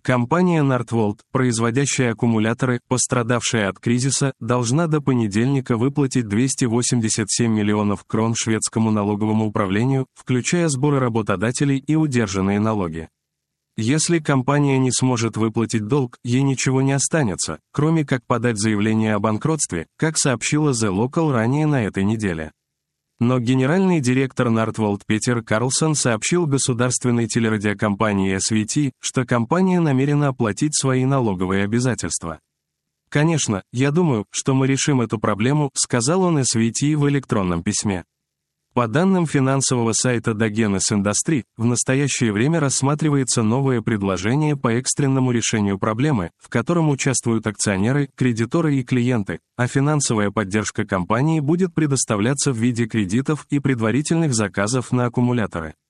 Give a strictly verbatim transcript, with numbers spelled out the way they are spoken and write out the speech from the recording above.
Компания Northvolt, производящая аккумуляторы, пострадавшая от кризиса, должна до понедельника выплатить двести восемьдесят семь миллионов крон шведскому налоговому управлению, включая сборы работодателей и удержанные налоги. Если компания не сможет выплатить долг, ей ничего не останется, кроме как подать заявление о банкротстве, как сообщила The Local ранее на этой неделе. Но генеральный директор Northvolt Петер Карлсон сообщил государственной телерадиокомпании эс ви ти, что компания намерена оплатить свои налоговые обязательства. «Конечно, я думаю, что мы решим эту проблему», — сказал он эс ви ти в электронном письме. По данным финансового сайта Dagenes Industry, в настоящее время рассматривается новое предложение по экстренному решению проблемы, в котором участвуют акционеры, кредиторы и клиенты, а финансовая поддержка компании будет предоставляться в виде кредитов и предварительных заказов на аккумуляторы.